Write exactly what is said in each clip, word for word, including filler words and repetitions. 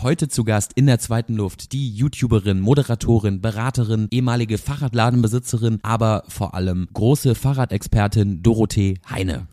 Heute zu Gast in der zweiten Luft die YouTuberin, Moderatorin, Beraterin, ehemalige Fahrradladenbesitzerin, aber vor allem große Fahrradexpertin Dorothee Heine.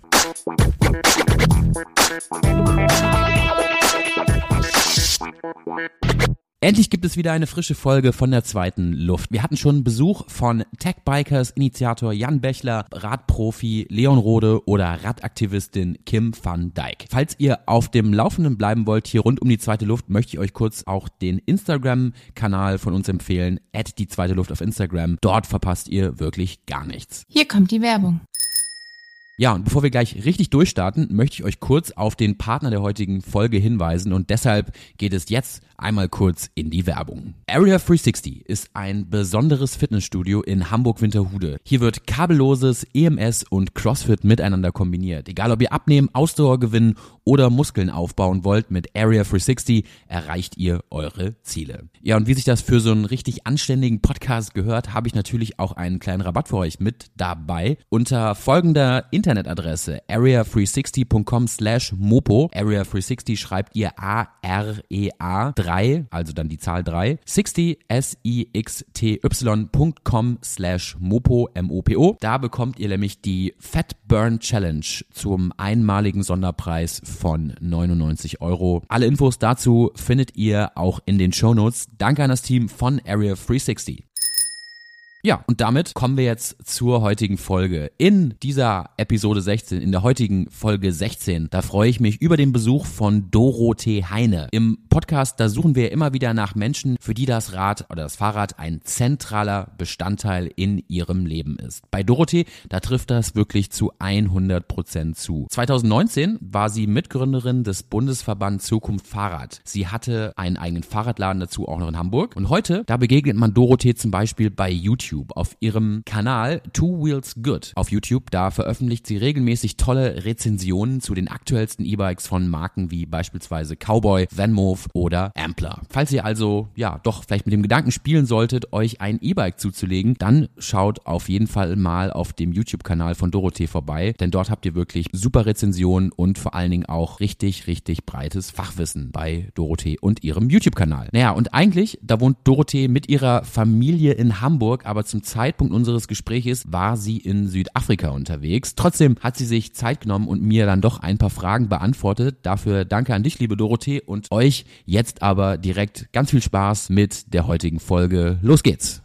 Endlich gibt es wieder eine frische Folge von der zweiten Luft. Wir hatten schon Besuch von Tech-Bikers Initiator Jan Bechler, Radprofi Leon Rode oder Radaktivistin Kim van Dijk. Falls ihr auf dem Laufenden bleiben wollt hier rund um die zweite Luft, möchte ich euch kurz auch den Instagram-Kanal von uns empfehlen, at die zweite Luft auf Instagram. Dort verpasst ihr wirklich gar nichts. Hier kommt die Werbung. Ja, und bevor wir gleich richtig durchstarten, möchte ich euch kurz auf den Partner der heutigen Folge hinweisen und deshalb geht es jetzt einmal kurz in die Werbung. Area dreihundertsechzig ist ein besonderes Fitnessstudio in Hamburg-Winterhude. Hier wird kabelloses E M S und CrossFit miteinander kombiniert. Egal ob ihr abnehmen, Ausdauer gewinnen oder Muskeln aufbauen wollt, mit Area dreihundertsechzig erreicht ihr eure Ziele. Ja, und wie sich das für so einen richtig anständigen Podcast gehört, habe ich natürlich auch einen kleinen Rabatt für euch mit dabei. Unter folgender Internetadresse area dreihundertsechzig punkt com slash mopo. Area dreihundertsechzig schreibt ihr A R E A drei, also dann die Zahl drei, sechzig, S I X T Y punkt com slash mopo, M O P O. Da bekommt ihr nämlich die Fat Burn Challenge zum einmaligen Sonderpreis von neunundneunzig Euro. Alle Infos dazu findet ihr auch in den Shownotes. Danke an das Team von Area dreihundertsechzig. Ja, und damit kommen wir jetzt zur heutigen Folge. In dieser Episode sechzehn, in der heutigen Folge sechzehn, da freue ich mich über den Besuch von Dorothee Heine. Im Podcast, da suchen wir immer wieder nach Menschen, für die das Rad oder das Fahrrad ein zentraler Bestandteil in ihrem Leben ist. Bei Dorothee, da trifft das wirklich zu hundert Prozent zu. zweitausendneunzehn war sie Mitgründerin des Bundesverband Zukunft Fahrrad. Sie hatte einen eigenen Fahrradladen dazu, auch noch in Hamburg. Und heute, da begegnet man Dorothee zum Beispiel bei YouTube. Auf ihrem Kanal Two Wheels Good auf YouTube, da veröffentlicht sie regelmäßig tolle Rezensionen zu den aktuellsten E-Bikes von Marken wie beispielsweise Cowboy, VanMoof oder Ampler. Falls ihr also, ja, doch vielleicht mit dem Gedanken spielen solltet, euch ein E-Bike zuzulegen, dann schaut auf jeden Fall mal auf dem YouTube-Kanal von Dorothee vorbei, denn dort habt ihr wirklich super Rezensionen und vor allen Dingen auch richtig, richtig breites Fachwissen bei Dorothee und ihrem YouTube-Kanal. Naja, und eigentlich, da wohnt Dorothee mit ihrer Familie in Hamburg, aber zum Zeitpunkt unseres Gespräches war sie in Südafrika unterwegs. Trotzdem hat sie sich Zeit genommen und mir dann doch ein paar Fragen beantwortet. Dafür danke an dich, liebe Dorothee, und euch jetzt aber direkt ganz viel Spaß mit der heutigen Folge. Los geht's!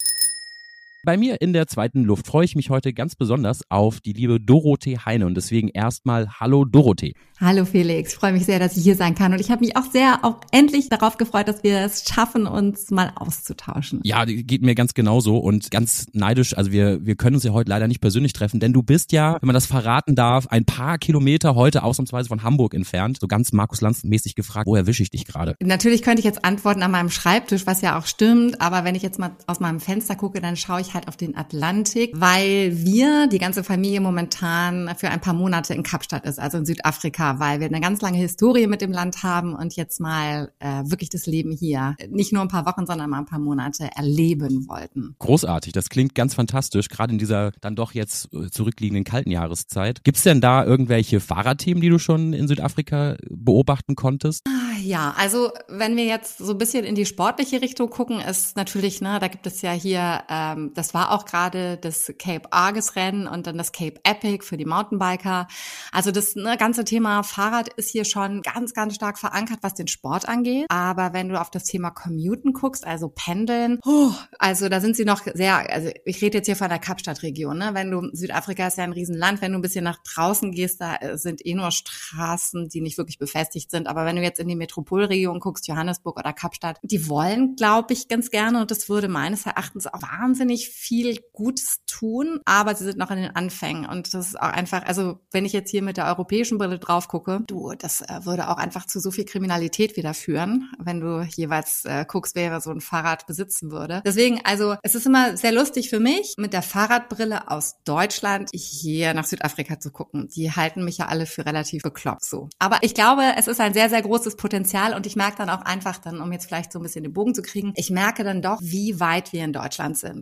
Bei mir in der zweiten Luft freue ich mich heute ganz besonders auf die liebe Dorothee Heine und deswegen erstmal hallo Dorothee. Hallo Felix, ich freue mich sehr, dass ich hier sein kann und ich habe mich auch sehr auch endlich darauf gefreut, dass wir es schaffen, uns mal auszutauschen. Ja, geht mir ganz genauso und ganz neidisch, also wir wir können uns ja heute leider nicht persönlich treffen, denn du bist ja, wenn man das verraten darf, ein paar Kilometer heute ausnahmsweise von Hamburg entfernt, so ganz Markus Lanz-mäßig gefragt, wo erwische ich dich gerade? Natürlich könnte ich jetzt antworten an meinem Schreibtisch, was ja auch stimmt, aber wenn ich jetzt mal aus meinem Fenster gucke, dann schaue ich halt auf den Atlantik, weil wir, die ganze Familie momentan für ein paar Monate in Kapstadt ist, also in Südafrika, weil wir eine ganz lange Historie mit dem Land haben und jetzt mal äh, wirklich das Leben hier nicht nur ein paar Wochen, sondern mal ein paar Monate erleben wollten. Großartig, das klingt ganz fantastisch, gerade in dieser dann doch jetzt zurückliegenden kalten Jahreszeit. Gibt's denn da irgendwelche Fahrradthemen, die du schon in Südafrika beobachten konntest? Ja, also wenn wir jetzt so ein bisschen in die sportliche Richtung gucken, ist natürlich, ne, da gibt es ja hier, ähm, das war auch gerade das Cape Argus Rennen und dann das Cape Epic für die Mountainbiker. Also das ne, ganze Thema Fahrrad ist hier schon ganz, ganz stark verankert, was den Sport angeht. Aber wenn du auf das Thema Commuten guckst, also Pendeln, oh, also da sind sie noch sehr, also ich rede jetzt hier von der Kapstadt-Region, ne? Wenn du, Südafrika ist ja ein Riesenland, wenn du ein bisschen nach draußen gehst, da sind eh nur Straßen, die nicht wirklich befestigt sind. Aber wenn du jetzt in die Metropolregion guckst, Johannesburg oder Kapstadt, die wollen, glaube ich, ganz gerne und das würde meines Erachtens auch wahnsinnig viel Gutes tun, aber sie sind noch in den Anfängen und das ist auch einfach, also wenn ich jetzt hier mit der europäischen Brille drauf gucke, du, das äh, würde auch einfach zu so viel Kriminalität wieder führen, wenn du jeweils äh, guckst, wer so ein Fahrrad besitzen würde. Deswegen, also es ist immer sehr lustig für mich, mit der Fahrradbrille aus Deutschland hier nach Südafrika zu gucken. Die halten mich ja alle für relativ bekloppt so. Aber ich glaube, es ist ein sehr, sehr großes Potenzial und ich merke dann auch einfach dann, um jetzt vielleicht so ein bisschen den Bogen zu kriegen, ich merke dann doch, wie weit wir in Deutschland sind. Also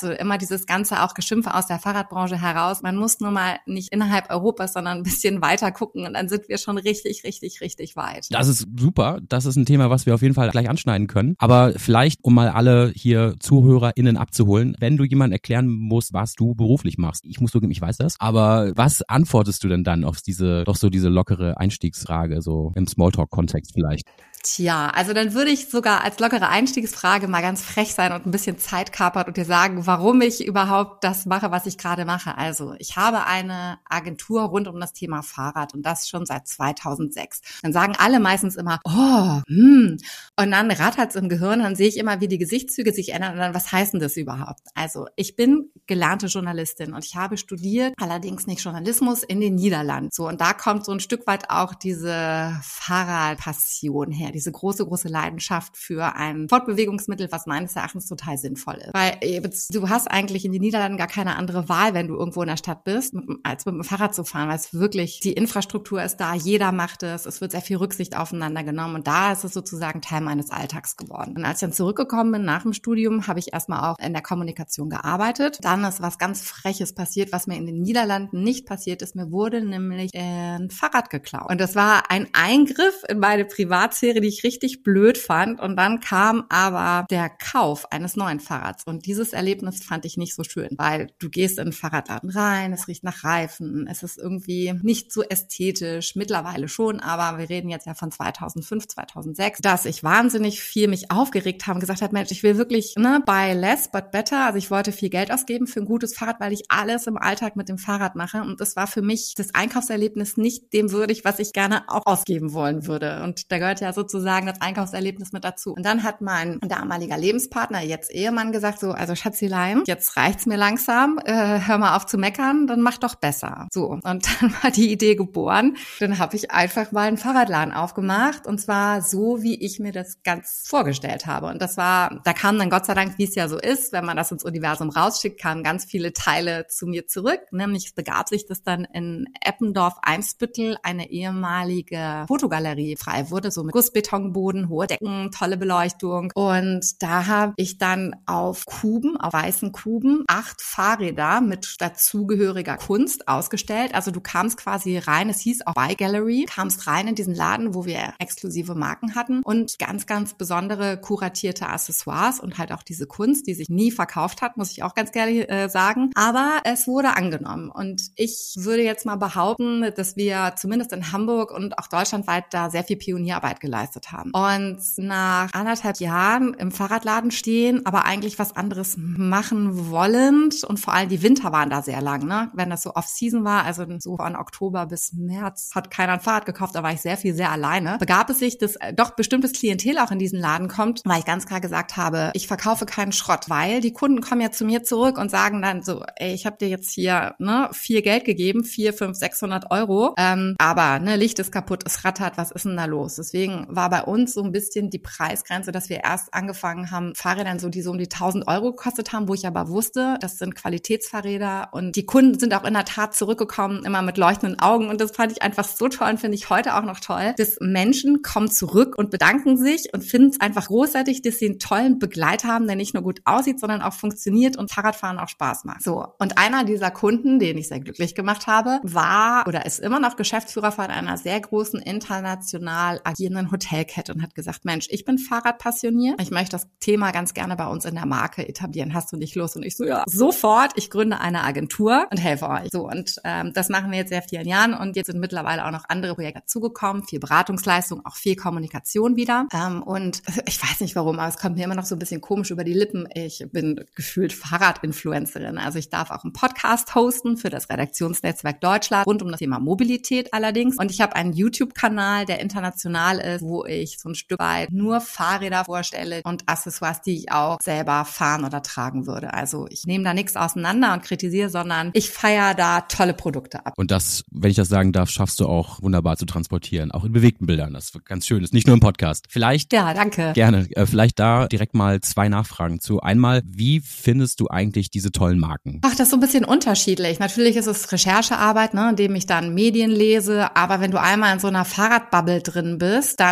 Also immer dieses ganze auch Geschimpfe aus der Fahrradbranche heraus. Man muss nur mal nicht innerhalb Europas, sondern ein bisschen weiter gucken und dann sind wir schon richtig, richtig, richtig weit. Das ist super. Das ist ein Thema, was wir auf jeden Fall gleich anschneiden können. Aber vielleicht, um mal alle hier ZuhörerInnen abzuholen, wenn du jemandem erklären musst, was du beruflich machst. Ich muss zugeben, ich weiß das. Aber was antwortest du denn dann auf diese, doch so diese lockere Einstiegsfrage, so im Smalltalk-Kontext vielleicht? Tja, also dann würde ich sogar als lockere Einstiegsfrage mal ganz frech sein und ein bisschen Zeit kapern und dir sagen, warum ich überhaupt das mache, was ich gerade mache. Also ich habe eine Agentur rund um das Thema Fahrrad und das schon seit zweitausendsechs. Dann sagen alle meistens immer, oh, hm. Und dann rattert's im Gehirn, dann sehe ich immer, wie die Gesichtszüge sich ändern und dann, was heißt denn das überhaupt? Also ich bin gelernte Journalistin und ich habe studiert, allerdings nicht Journalismus, in den Niederlanden. So, und da kommt so ein Stück weit auch diese Fahrradpassion her, diese große, große Leidenschaft für ein Fortbewegungsmittel, was meines Erachtens total sinnvoll ist. Weil du hast eigentlich in den Niederlanden gar keine andere Wahl, wenn du irgendwo in der Stadt bist, als mit dem Fahrrad zu fahren, weil es wirklich, die Infrastruktur ist da, jeder macht es, es wird sehr viel Rücksicht aufeinander genommen und da ist es sozusagen Teil meines Alltags geworden. Und als ich dann zurückgekommen bin nach dem Studium, habe ich erstmal auch in der Kommunikation gearbeitet. Dann ist was ganz Freches passiert, was mir in den Niederlanden nicht passiert ist. Mir wurde nämlich ein Fahrrad geklaut. Und das war ein Eingriff in meine Privatsphäre, die ich richtig blöd fand. Und dann kam aber der Kauf eines neuen Fahrrads. Und dieses Erlebnis fand ich nicht so schön, weil du gehst in einen Fahrradladen rein, es riecht nach Reifen, es ist irgendwie nicht so ästhetisch, mittlerweile schon, aber wir reden jetzt ja von zweitausendfünf, zweitausendsechs, dass ich wahnsinnig viel mich aufgeregt habe und gesagt habe, Mensch, ich will wirklich, ne, buy less but better. Also ich wollte viel Geld ausgeben für ein gutes Fahrrad, weil ich alles im Alltag mit dem Fahrrad mache. Und das war für mich das Einkaufserlebnis nicht dem würdig, was ich gerne auch ausgeben wollen würde. Und da gehört ja sozusagen das Einkaufserlebnis mit dazu. Und dann hat mein damaliger Lebenspartner, jetzt Ehemann, gesagt so, also Schatzelein, jetzt reicht's mir langsam, äh, hör mal auf zu meckern, dann mach doch besser. So, und dann war die Idee geboren. Dann habe ich einfach mal einen Fahrradladen aufgemacht und zwar so, wie ich mir das ganz vorgestellt habe. Und das war, da kam dann Gott sei Dank, wie es ja so ist, wenn man das ins Universum rausschickt, kamen ganz viele Teile zu mir zurück. Nämlich begab sich das dann in Eppendorf-Eimsbüttel, eine ehemalige Fotogalerie frei wurde, so mit Gussbetonboden, hohe Decken, tolle Beleuchtung. Und da habe ich dann auf Kuben, auf weißen Kuben, acht Fahrräder mit dazugehöriger Kunst ausgestellt. Also du kamst quasi rein, es hieß auch Buy Gallery, kamst rein in diesen Laden, wo wir exklusive Marken hatten und ganz, ganz besondere kuratierte Accessoires und halt auch diese Kunst, die sich nie verkauft hat, muss ich auch ganz gerne äh, sagen. Aber es wurde angenommen und ich würde jetzt mal behaupten, dass wir zumindest in Hamburg und auch deutschlandweit da sehr viel Pionierarbeit geleistet haben. Und nach anderthalb Jahren im Fahrradladen stehen, aber eigentlich was anderes machen wollend und vor allem die Winter waren da sehr lang, ne? Wenn das so Off-Season war, also so von Oktober bis März hat keiner ein Fahrrad gekauft, da war ich sehr viel, sehr alleine. Begab es sich, dass doch bestimmtes Klientel auch in diesen Laden kommt, weil ich ganz klar gesagt habe, ich verkaufe keinen Schrott, weil die Kunden kommen ja zu mir zurück und sagen dann so, ey, ich habe dir jetzt hier ne viel Geld gegeben, vier, fünf, sechshundert Euro, ähm, aber ne Licht ist kaputt, es rattert, was ist denn da los? Deswegen war bei uns so ein bisschen die Preisgrenze, dass wir erst angefangen haben, Fahrräder so, die so um die tausend Euro gekostet haben, wo ich aber wusste, das sind Qualitätsfahrräder und die Kunden sind auch in der Tat zurückgekommen, immer mit leuchtenden Augen und das fand ich einfach so toll und finde ich heute auch noch toll, dass Menschen kommen zurück und bedanken sich und finden es einfach großartig, dass sie einen tollen Begleiter haben, der nicht nur gut aussieht, sondern auch funktioniert und Fahrradfahren auch Spaß macht. So, und einer dieser Kunden, den ich sehr glücklich gemacht habe, war oder ist immer noch Geschäftsführer von einer sehr großen international agierenden Hotelkette und hat gesagt, Mensch, ich bin Fahrradpassioniert, ich möchte das Thema ganz gerne bei uns in der Marke etablieren, hast du nicht Lust? Und ich so, ja, sofort, ich gründe eine Agentur und helfe euch. So, und ähm, das machen wir jetzt seit vielen Jahren und jetzt sind mittlerweile auch noch andere Projekte dazugekommen, viel Beratungsleistung, auch viel Kommunikation wieder. Ähm, und ich weiß nicht warum, aber es kommt mir immer noch so ein bisschen komisch über die Lippen. Ich bin gefühlt Fahrradinfluencerin. Also ich darf auch einen Podcast hosten für das Redaktionsnetzwerk Deutschland rund um das Thema Mobilität allerdings. Und ich habe einen YouTube-Kanal, der international ist, wo ich so ein Stück weit nur Fahrräder vorstelle und Accessoires, die ich auch selber fahren oder tragen würde. Also ich nehme da nichts auseinander und kritisiere, sondern ich feiere da tolle Produkte ab. Und das, wenn ich das sagen darf, schaffst du auch wunderbar zu transportieren, auch in bewegten Bildern. Das ist ganz schön, ist nicht nur im Podcast. Vielleicht, ja, danke. Gerne, äh, vielleicht da direkt mal zwei Nachfragen zu. Einmal, wie findest du eigentlich diese tollen Marken? Ach, das ist so ein bisschen unterschiedlich. Natürlich ist es Recherchearbeit, ne, indem ich dann Medien lese, aber wenn du einmal in so einer Fahrradbubble drin bist, dann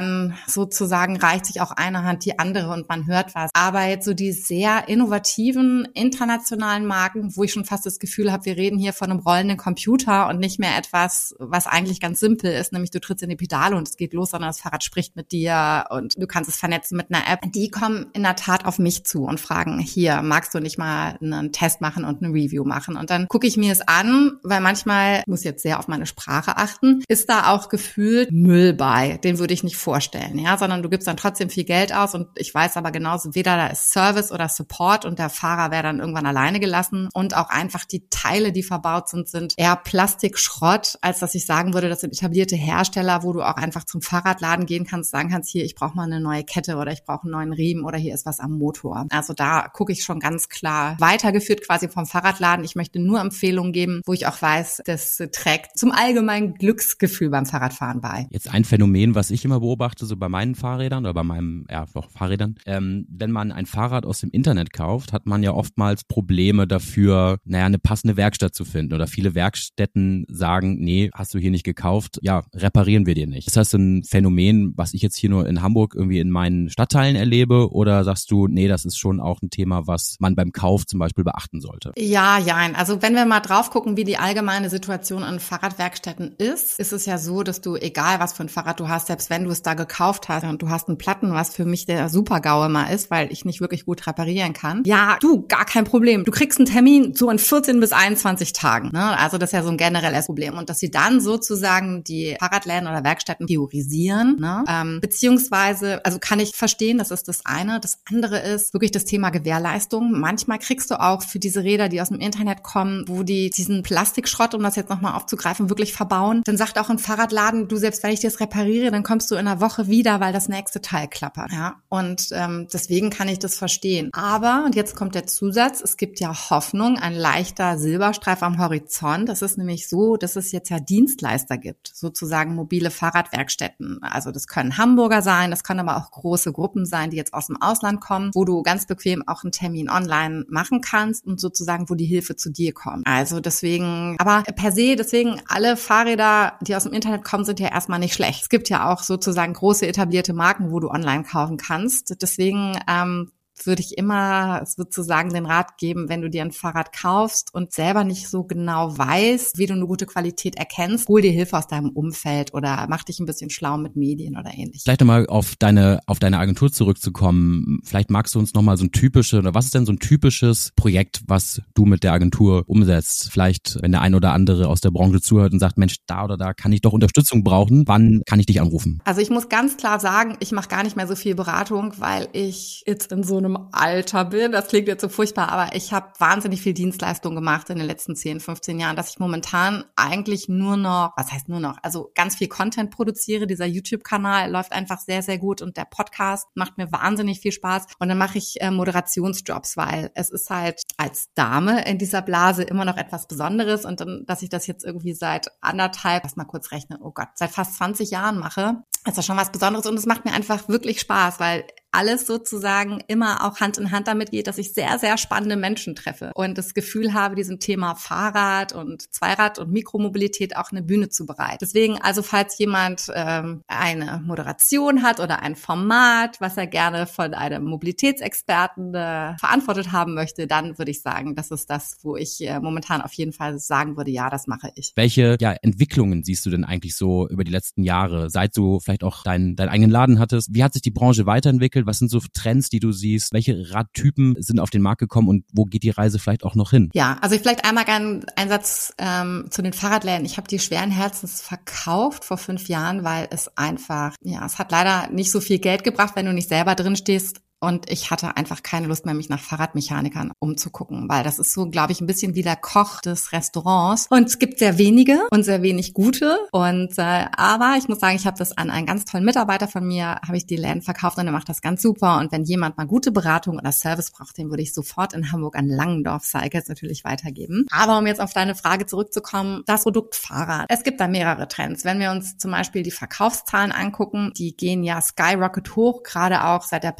dann sozusagen reicht sich auch eine Hand die andere und man hört was. Aber jetzt so die sehr innovativen internationalen Marken, wo ich schon fast das Gefühl habe, wir reden hier von einem rollenden Computer und nicht mehr etwas, was eigentlich ganz simpel ist, nämlich du trittst in die Pedale und es geht los, sondern das Fahrrad spricht mit dir und du kannst es vernetzen mit einer App. Die kommen in der Tat auf mich zu und fragen, hier, magst du nicht mal einen Test machen und eine Review machen? Und dann gucke ich mir es an, weil manchmal, ich muss jetzt sehr auf meine Sprache achten, ist da auch gefühlt Müll bei. Den würde ich nicht vorstellen, ja, sondern du gibst dann trotzdem viel Geld aus und ich weiß aber genauso, weder da ist Service oder Support und der Fahrer wäre dann irgendwann alleine gelassen und auch einfach die Teile, die verbaut sind, sind eher Plastikschrott, als dass ich sagen würde, das sind etablierte Hersteller, wo du auch einfach zum Fahrradladen gehen kannst, sagen kannst, hier, ich brauche mal eine neue Kette oder ich brauche einen neuen Riemen oder hier ist was am Motor. Also da gucke ich schon ganz klar weitergeführt quasi vom Fahrradladen. Ich möchte nur Empfehlungen geben, wo ich auch weiß, das trägt zum allgemeinen Glücksgefühl beim Fahrradfahren bei. Jetzt ein Phänomen, was ich immer beobachte, so bei meinen Fahrrädern oder bei meinem, ja, auch Fahrrädern, ähm, wenn man ein Fahrrad aus dem Internet kauft, hat man ja oftmals Probleme dafür, naja, eine passende Werkstatt zu finden oder viele Werkstätten sagen, nee, hast du hier nicht gekauft, ja, reparieren wir dir nicht. Ist das ein Phänomen, was ich jetzt hier nur in Hamburg irgendwie in meinen Stadtteilen erlebe oder sagst du, nee, das ist schon auch ein Thema, was man beim Kauf zum Beispiel beachten sollte? Ja, ja, also wenn wir mal drauf gucken, wie die allgemeine Situation an Fahrradwerkstätten ist, ist es ja so, dass du, egal was für ein Fahrrad du hast, selbst wenn du es da gekauft hast und du hast einen Platten, was für mich der Super-GAU immer ist, weil ich nicht wirklich gut reparieren kann. Ja, du, gar kein Problem. Du kriegst einen Termin so in vierzehn bis einundzwanzig Tagen. Ne? Also das ist ja so ein generelles Problem. Und dass sie dann sozusagen die Fahrradläden oder Werkstätten priorisieren, ne? ähm, beziehungsweise, also kann ich verstehen, das ist das eine. Das andere ist wirklich das Thema Gewährleistung. Manchmal kriegst du auch für diese Räder, die aus dem Internet kommen, wo die diesen Plastikschrott, um das jetzt nochmal aufzugreifen, wirklich verbauen. Dann sagt auch ein Fahrradladen, du, selbst wenn ich das repariere, dann kommst du in einer Woche wieder, weil das nächste Teil klappert. Ja? Und ähm, deswegen kann ich das verstehen. Aber, und jetzt kommt der Zusatz, es gibt ja Hoffnung, ein leichter Silberstreif am Horizont. Das ist nämlich so, dass es jetzt ja Dienstleister gibt, sozusagen mobile Fahrradwerkstätten. Also das können Hamburger sein, das können aber auch große Gruppen sein, die jetzt aus dem Ausland kommen, wo du ganz bequem auch einen Termin online machen kannst und sozusagen, wo die Hilfe zu dir kommt. Also deswegen, aber per se, deswegen alle Fahrräder, die aus dem Internet kommen, sind ja erstmal nicht schlecht. Es gibt ja auch sozusagen große etablierte Marken, wo du online kaufen kannst. Deswegen ähm, würde ich immer sozusagen den Rat geben, wenn du dir ein Fahrrad kaufst und selber nicht so genau weißt, wie du eine gute Qualität erkennst, hol dir Hilfe aus deinem Umfeld oder mach dich ein bisschen schlau mit Medien oder ähnlich. Vielleicht nochmal auf deine, auf deine Agentur zurückzukommen. Vielleicht magst du uns nochmal so ein typisches, oder was ist denn so ein typisches Projekt, was du mit der Agentur umsetzt? Vielleicht, wenn der ein oder andere aus der Branche zuhört und sagt, Mensch, da oder da kann ich doch Unterstützung brauchen. Wann kann ich dich anrufen? Also ich muss ganz klar sagen, ich mache gar nicht mehr so viel Beratung, weil ich jetzt in so einem Alter bin. Das klingt jetzt so furchtbar, aber ich habe wahnsinnig viel Dienstleistung gemacht in den letzten zehn, fünfzehn Jahren, dass ich momentan eigentlich nur noch, was heißt nur noch, also ganz viel Content produziere. Dieser YouTube-Kanal läuft einfach sehr, sehr gut und der Podcast macht mir wahnsinnig viel Spaß. Und dann mache ich äh, Moderationsjobs, weil es ist halt als Dame in dieser Blase immer noch etwas Besonderes und dann, dass ich das jetzt irgendwie seit anderthalb, lass mal kurz rechnen, oh Gott, seit fast zwanzig Jahren mache, ist das schon was Besonderes und es macht mir einfach wirklich Spaß, weil alles sozusagen immer auch Hand in Hand damit geht, dass ich sehr, sehr spannende Menschen treffe und das Gefühl habe, diesem Thema Fahrrad und Zweirad und Mikromobilität auch eine Bühne zu bereiten. Deswegen also, falls jemand ähm, eine Moderation hat oder ein Format, was er gerne von einem Mobilitätsexperten äh, verantwortet haben möchte, dann würde ich sagen, das ist das, wo ich äh, momentan auf jeden Fall sagen würde, ja, das mache ich. Welche ja, Entwicklungen siehst du denn eigentlich so über die letzten Jahre, seit du vielleicht auch deinen deinen eigenen Laden hattest? Wie hat sich die Branche weiterentwickelt? Was sind so Trends, die du siehst? Welche Radtypen sind auf den Markt gekommen und wo geht die Reise vielleicht auch noch hin? Ja, also ich vielleicht einmal gerne einen Satz ähm, zu den Fahrradläden. Ich habe die schweren Herzens verkauft vor fünf Jahren, weil es einfach, ja, es hat leider nicht so viel Geld gebracht, wenn du nicht selber drin stehst. Und ich hatte einfach keine Lust mehr, mich nach Fahrradmechanikern umzugucken, weil das ist so, glaube ich, ein bisschen wie der Koch des Restaurants. Und es gibt sehr wenige und sehr wenig gute. Und äh, aber ich muss sagen, ich habe das an einen ganz tollen Mitarbeiter von mir, habe ich die Läden verkauft und der macht das ganz super. Und wenn jemand mal gute Beratung oder Service braucht, den würde ich sofort in Hamburg an Langendorf Cycles natürlich weitergeben. Aber um jetzt auf deine Frage zurückzukommen, das Produkt Fahrrad. Es gibt da mehrere Trends. Wenn wir uns zum Beispiel die Verkaufszahlen angucken, die gehen ja skyrocket hoch, gerade auch seit der Pandemie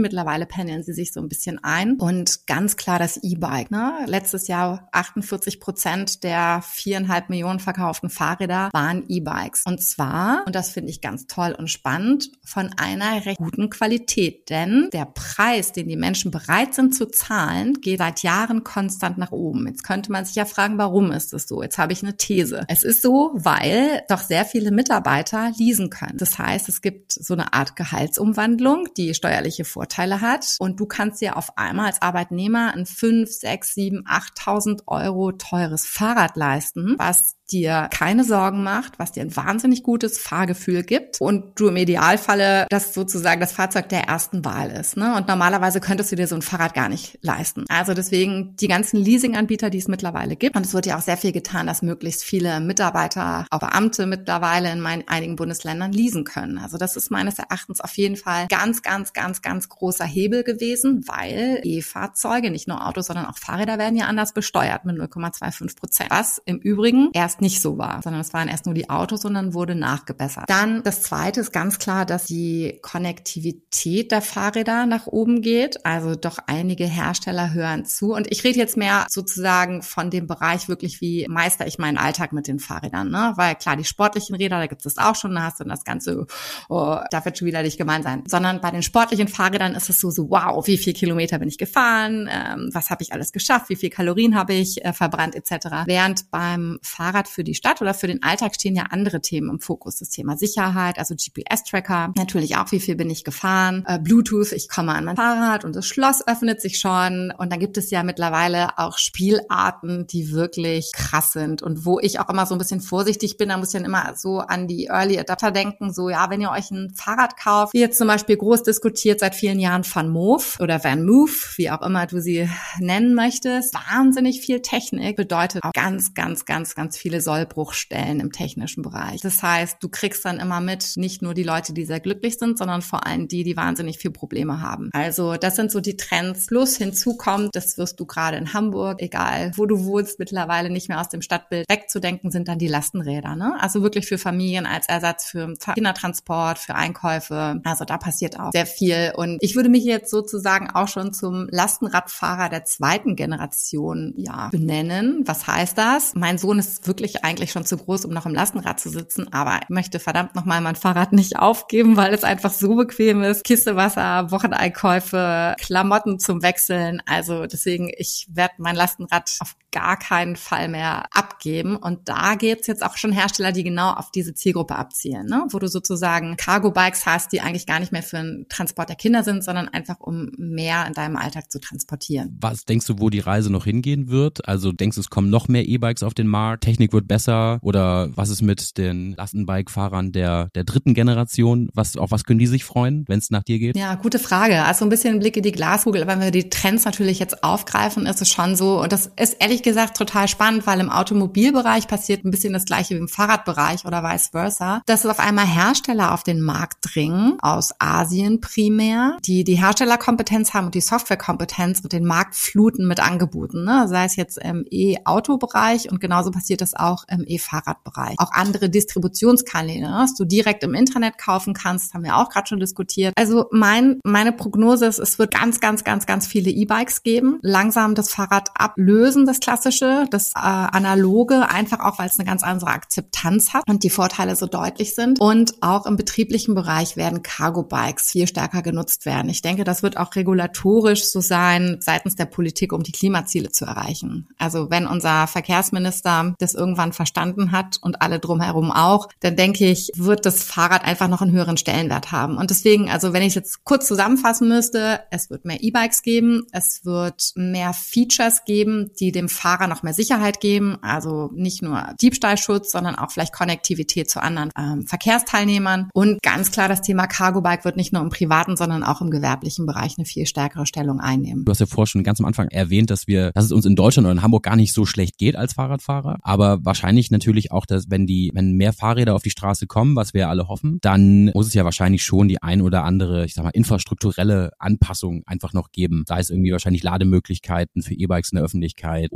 Mittlerweile pendeln sie sich so ein bisschen ein. Und ganz klar das E-Bike. Ne? Letztes Jahr achtundvierzig Prozent der viereinhalb Millionen verkauften Fahrräder waren E-Bikes. Und zwar, und das finde ich ganz toll und spannend, von einer recht guten Qualität. Denn der Preis, den die Menschen bereit sind zu zahlen, geht seit Jahren konstant nach oben. Jetzt könnte man sich ja fragen, warum ist es so? Jetzt habe ich eine These. Es ist so, weil doch sehr viele Mitarbeiter leasen können. Das heißt, es gibt so eine Art Gehaltsumwandlung, die steuerliche Vorteile hat. Und du kannst dir auf einmal als Arbeitnehmer ein fünf, sechs, sieben, achttausend Euro teures Fahrrad leisten, was dir keine Sorgen macht, was dir ein wahnsinnig gutes Fahrgefühl gibt und du im Idealfalle das sozusagen das Fahrzeug der ersten Wahl ist. Ne? Und normalerweise könntest du dir so ein Fahrrad gar nicht leisten. Also deswegen die ganzen Leasinganbieter, die es mittlerweile gibt. Und es wird ja auch sehr viel getan, dass möglichst viele Mitarbeiter, auch Beamte mittlerweile in meinen, einigen Bundesländern leasen können. Also das ist meines Erachtens auf jeden Fall ganz, ganz, ganz, ganz großer Hebel gewesen, weil E-Fahrzeuge, nicht nur Autos, sondern auch Fahrräder werden ja anders besteuert mit null Komma fünfundzwanzig Prozent. Was im Übrigen erst nicht so war, sondern es waren erst nur die Autos und dann wurde nachgebessert. Dann das Zweite ist ganz klar, dass die Konnektivität der Fahrräder nach oben geht. Also doch einige Hersteller hören zu. Und ich rede jetzt mehr sozusagen von dem Bereich wirklich, wie meister ich meinen Alltag mit den Fahrrädern. Ne? Weil klar, die sportlichen Räder, da gibt es auch schon, da hast du das Ganze, oh, darf jetzt schon wieder nicht gemein sein. Sondern bei den sportlichen Fahrrädern ist es so, so wow, wie viel Kilometer bin ich gefahren, ähm, was habe ich alles geschafft, wie viel Kalorien habe ich äh, verbrannt et cetera. Während beim Fahrrad für die Stadt oder für den Alltag stehen ja andere Themen im Fokus. Das Thema Sicherheit, also G P S-Tracker, natürlich auch, wie viel bin ich gefahren, äh, Bluetooth, ich komme an mein Fahrrad und das Schloss öffnet sich schon. Und dann gibt es ja mittlerweile auch Spielarten, die wirklich krass sind und wo ich auch immer so ein bisschen vorsichtig bin, da muss ich dann immer so an die Early Adapter denken, so ja, wenn ihr euch ein Fahrrad kauft, wie jetzt zum Beispiel groß diskutiert seit vielen Jahren Van Move oder Van Move, wie auch immer du sie nennen möchtest, wahnsinnig viel Technik bedeutet auch ganz, ganz, ganz, ganz viele Sollbruchstellen im technischen Bereich. Das heißt, du kriegst dann immer mit, nicht nur die Leute, die sehr glücklich sind, sondern vor allem die, die wahnsinnig viel Probleme haben. Also das sind so die Trends. Plus hinzu kommt, das wirst du gerade in Hamburg, egal wo du wohnst, mittlerweile nicht mehr aus dem Stadtbild wegzudenken, sind dann die Lastenräder. Ne? Also wirklich für Familien als Ersatz für Kindertransport, für Einkäufe. Also da passiert auch sehr viel. Und ich würde mich jetzt sozusagen auch schon zum Lastenradfahrer der zweiten Generation ja benennen. Was heißt das? Mein Sohn ist wirklich eigentlich schon zu groß, um noch im Lastenrad zu sitzen, aber ich möchte verdammt nochmal mein Fahrrad nicht aufgeben, weil es einfach so bequem ist. Kiste Wasser, Wocheneinkäufe, Klamotten zum Wechseln. Also deswegen, ich werde mein Lastenrad auf gar keinen Fall mehr abgeben. Und da geht's jetzt auch schon Hersteller, die genau auf diese Zielgruppe abzielen, ne? Wo du sozusagen Cargo-Bikes hast, die eigentlich gar nicht mehr für den Transport der Kinder sind, sondern einfach um mehr in deinem Alltag zu transportieren. Was denkst du, wo die Reise noch hingehen wird? Also denkst du, es kommen noch mehr E-Bikes auf den Markt? Technik wird besser? Oder was ist mit den Lastenbike-Fahrern der, der dritten Generation? Was, auf was können die sich freuen, wenn es nach dir geht? Ja, gute Frage. Also ein bisschen ein Blick in die Glaskugel. Wenn wir die Trends natürlich jetzt aufgreifen, ist es schon so, und das ist ehrlich gesagt total spannend, weil im Automobilbereich passiert ein bisschen das Gleiche wie im Fahrradbereich oder vice versa, dass es auf einmal Hersteller auf den Markt dringen, aus Asien primär, die die Herstellerkompetenz haben und die Softwarekompetenz und den Markt fluten mit Angeboten, ne? Sei es jetzt im E-Auto-Bereich und genauso passiert das auch im E-Fahrradbereich. Auch andere Distributionskanäle, ne? Dass du direkt im Internet kaufen kannst, haben wir auch gerade schon diskutiert. Also mein meine Prognose ist, es wird ganz, ganz, ganz, ganz viele E-Bikes geben, langsam das Fahrrad ablösen, das klassische, das äh, analoge, einfach auch, weil es eine ganz andere Akzeptanz hat und die Vorteile so deutlich sind. Und auch im betrieblichen Bereich werden Cargo-Bikes viel stärker genutzt werden. Ich denke, das wird auch regulatorisch so sein seitens der Politik, um die Klimaziele zu erreichen. Also wenn unser Verkehrsminister das irgendwann verstanden hat und alle drumherum auch, dann denke ich, wird das Fahrrad einfach noch einen höheren Stellenwert haben. Und deswegen, also wenn ich jetzt kurz zusammenfassen müsste, es wird mehr E-Bikes geben, es wird mehr Features geben, die dem Fahrer noch mehr Sicherheit geben, also nicht nur Diebstahlschutz, sondern auch vielleicht Konnektivität zu anderen ähm, Verkehrsteilnehmern. Und ganz klar, das Thema Cargo-Bike wird nicht nur im privaten, sondern auch im gewerblichen Bereich eine viel stärkere Stellung einnehmen. Du hast ja vorher schon ganz am Anfang erwähnt, dass wir, dass es uns in Deutschland oder in Hamburg gar nicht so schlecht geht als Fahrradfahrer, aber wahrscheinlich natürlich auch, dass wenn die, wenn mehr Fahrräder auf die Straße kommen, was wir alle hoffen, dann muss es ja wahrscheinlich schon die ein oder andere, ich sag mal, infrastrukturelle Anpassung einfach noch geben. Sei es irgendwie wahrscheinlich Lademöglichkeiten für E-Bikes in der Öffentlichkeit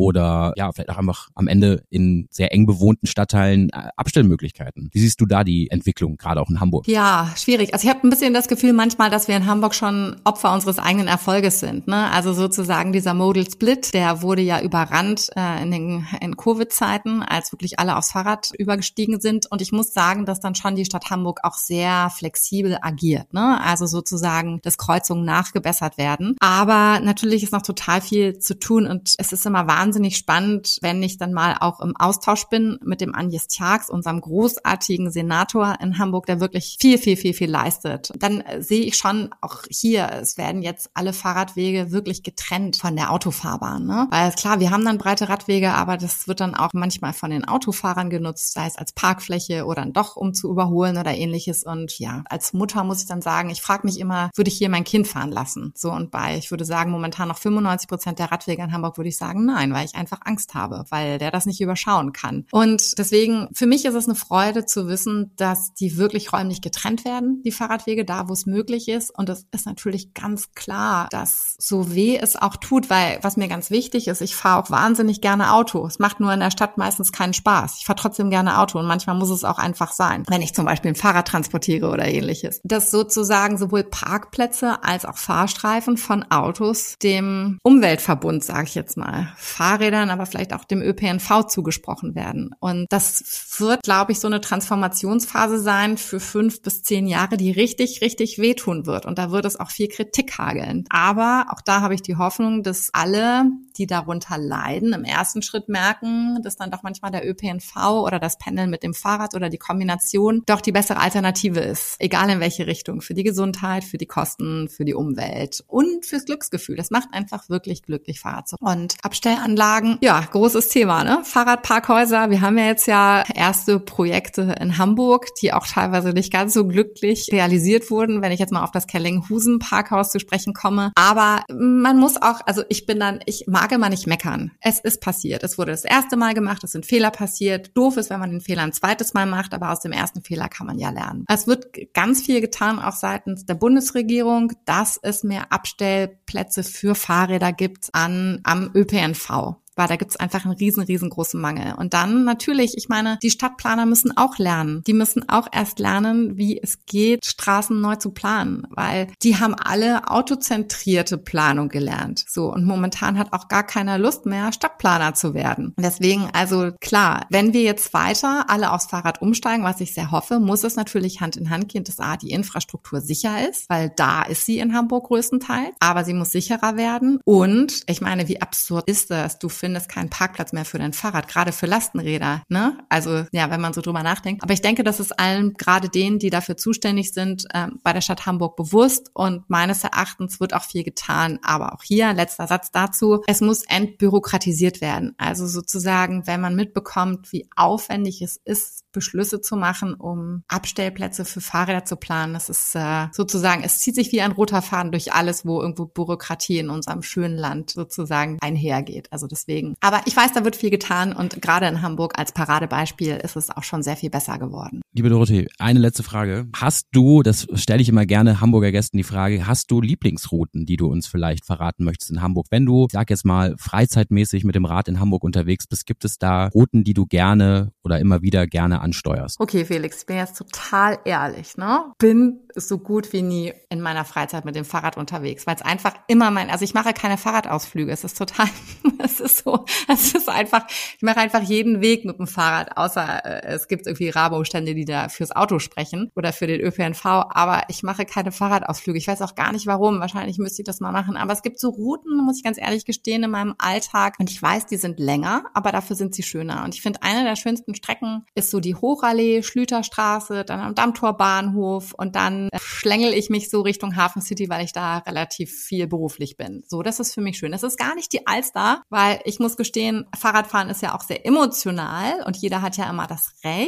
oder ja, vielleicht auch einfach am Ende in sehr eng bewohnten Stadtteilen äh, Abstellmöglichkeiten. Wie siehst du da die Entwicklung, gerade auch in Hamburg? Ja, schwierig. Also ich habe ein bisschen das Gefühl manchmal, dass wir in Hamburg schon Opfer unseres eigenen Erfolges sind. Ne? Also sozusagen dieser Modal Split, der wurde ja überrannt äh, in den in Covid-Zeiten, als wirklich alle aufs Fahrrad übergestiegen sind. Und ich muss sagen, dass dann schon die Stadt Hamburg auch sehr flexibel agiert. Ne? Also sozusagen, dass Kreuzungen nachgebessert werden. Aber natürlich ist noch total viel zu tun und es ist immer wahnsinnig spannend, wenn ich dann mal auch im Austausch bin mit dem Agnes Tjax, unserem großartigen Senator in Hamburg, der wirklich viel, viel, viel, viel leistet. Dann äh, sehe ich schon auch hier, es werden jetzt alle Fahrradwege wirklich getrennt von der Autofahrbahn. Ne? Weil klar, wir haben dann breite Radwege, aber das wird dann auch manchmal von den Autofahrern genutzt, sei es als Parkfläche oder dann doch, um zu überholen oder ähnliches. Und ja, als Mutter muss ich dann sagen, ich frage mich immer, würde ich hier mein Kind fahren lassen? So, und bei, ich würde sagen, momentan noch fünfundneunzig Prozent der Radwege in Hamburg würde ich sagen, nein, weil ich einfach Angst habe, weil der das nicht überschauen kann. Und deswegen, für mich ist es eine Freude zu wissen, dass die wirklich räumlich getrennt werden, die Fahrradwege, da wo es möglich ist. Und es ist natürlich ganz klar, dass so weh es auch tut, weil was mir ganz wichtig ist, ich fahre auch wahnsinnig gerne Auto. Es macht nur in der Stadt meistens keinen Spaß. Ich fahre trotzdem gerne Auto und manchmal muss es auch einfach sein, wenn ich zum Beispiel ein Fahrrad transportiere oder ähnliches. Dass sozusagen sowohl Parkplätze als auch Fahrstreifen von Autos dem Umweltverbund, sage ich jetzt mal, Fahrrädern, aber vielleicht auch dem Ö P N V zugesprochen werden. Und das wird, glaube ich, so eine Transformationsphase sein für fünf bis zehn Jahre, die richtig, richtig wehtun wird. Und da wird es auch viel Kritik hageln. Aber auch da habe ich die Hoffnung, dass alle, die darunter leiden, im ersten Schritt merken, dass dann doch manchmal der Ö P N V oder das Pendeln mit dem Fahrrad oder die Kombination doch die bessere Alternative ist. Egal in welche Richtung. Für die Gesundheit, für die Kosten, für die Umwelt und fürs Glücksgefühl. Das macht einfach wirklich glücklich, Fahrrad zu. Und Abstellanlagen, ja, großes Thema, ne? Fahrradparkhäuser. Wir haben ja jetzt ja erste Projekte in Hamburg, die auch teilweise nicht ganz so glücklich realisiert wurden, wenn ich jetzt mal auf das Kellinghusen-Parkhaus zu sprechen komme. Aber man muss auch, also ich bin dann, ich mag immer nicht meckern. Es ist passiert. Es wurde das erste Mal gemacht, es sind Fehler passiert. Doof ist, wenn man den Fehler ein zweites Mal macht, aber aus dem ersten Fehler kann man ja lernen. Es wird ganz viel getan, auch seitens der Bundesregierung, dass es mehr Abstellplätze für Fahrräder gibt an, am Ö P N V. Weil da gibt's einfach einen riesen, riesengroßen Mangel. Und dann natürlich, ich meine, die Stadtplaner müssen auch lernen. Die müssen auch erst lernen, wie es geht, Straßen neu zu planen. Weil die haben alle autozentrierte Planung gelernt. So, und momentan hat auch gar keiner Lust mehr, Stadtplaner zu werden. Deswegen, also klar, wenn wir jetzt weiter alle aufs Fahrrad umsteigen, was ich sehr hoffe, muss es natürlich Hand in Hand gehen, dass A, die Infrastruktur sicher ist, weil da ist sie in Hamburg größtenteils. Aber sie muss sicherer werden. Und ich meine, wie absurd ist das? Du findest keinen Parkplatz mehr für dein Fahrrad, gerade für Lastenräder, ne? Also ja, wenn man so drüber nachdenkt. Aber ich denke, das ist allen, gerade denen, die dafür zuständig sind, äh, bei der Stadt Hamburg bewusst und meines Erachtens wird auch viel getan. Aber auch hier, letzter Satz dazu, es muss entbürokratisiert werden. Also sozusagen, wenn man mitbekommt, wie aufwendig es ist, Beschlüsse zu machen, um Abstellplätze für Fahrräder zu planen. Das ist äh, sozusagen, es zieht sich wie ein roter Faden durch alles, wo irgendwo Bürokratie in unserem schönen Land sozusagen einhergeht. Also deswegen. Aber ich weiß, da wird viel getan und gerade in Hamburg als Paradebeispiel ist es auch schon sehr viel besser geworden. Liebe Dorothee, eine letzte Frage. Hast du, das stelle ich immer gerne Hamburger Gästen die Frage, hast du Lieblingsrouten, die du uns vielleicht verraten möchtest in Hamburg? Wenn du, sag jetzt mal, freizeitmäßig mit dem Rad in Hamburg unterwegs bist, gibt es da Routen, die du gerne oder immer wieder gerne ansteuerst? Okay, Felix, ich bin jetzt total ehrlich, ne? Bin so gut wie nie in meiner Freizeit mit dem Fahrrad unterwegs, weil es einfach immer mein, also ich mache keine Fahrradausflüge, es ist total, es ist so, es ist einfach, ich mache einfach jeden Weg mit dem Fahrrad, außer äh, es gibt irgendwie Rabo-Stände, die da fürs Auto sprechen oder für den Ö P N V, aber ich mache keine Fahrradausflüge. Ich weiß auch gar nicht warum, wahrscheinlich müsste ich das mal machen, aber es gibt so Routen, muss ich ganz ehrlich gestehen, in meinem Alltag und ich weiß, die sind länger, aber dafür sind sie schöner und ich finde, eine der schönsten Strecken ist so die Hochallee, Schlüterstraße, dann am Dammtorbahnhof und dann schlängel ich mich so Richtung Hafen City, weil ich da relativ viel beruflich bin. So, das ist für mich schön. Das ist gar nicht die Alster, weil ich muss gestehen, Fahrradfahren ist ja auch sehr emotional und jeder hat ja immer das Recht,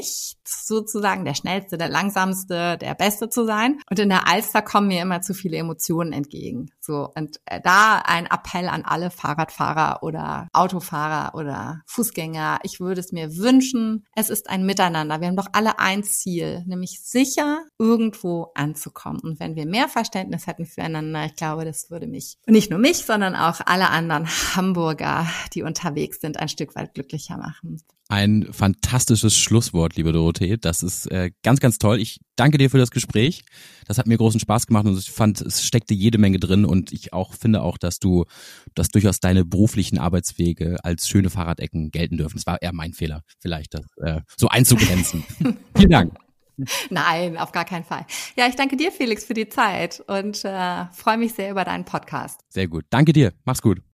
sozusagen, der Schnellste, der Langsamste, der Beste zu sein. Und in der Alster kommen mir immer zu viele Emotionen entgegen. So, und da ein Appell an alle Fahrradfahrer oder Autofahrer oder Fußgänger. Ich würde es mir wünschen, es ist ein Miteinander. Wir haben doch alle ein Ziel, nämlich sicher irgendwo anzukommen. Und wenn wir mehr Verständnis hätten füreinander, ich glaube, das würde mich, nicht nur mich, sondern auch alle anderen Hamburger, die unterwegs sind, ein Stück weit glücklicher machen. Ein fantastisches Schlusswort, liebe Dorothee. Das ist äh, ganz, ganz toll. Ich danke dir für das Gespräch. Das hat mir großen Spaß gemacht und ich fand, es steckte jede Menge drin und ich auch finde auch, dass du, dass durchaus deine beruflichen Arbeitswege als schöne Fahrradecken gelten dürfen. Es war eher mein Fehler, vielleicht das äh, so einzugrenzen. Vielen Dank. Nein, auf gar keinen Fall. Ja, ich danke dir, Felix, für die Zeit und äh, freue mich sehr über deinen Podcast. Sehr gut. Danke dir. Mach's gut.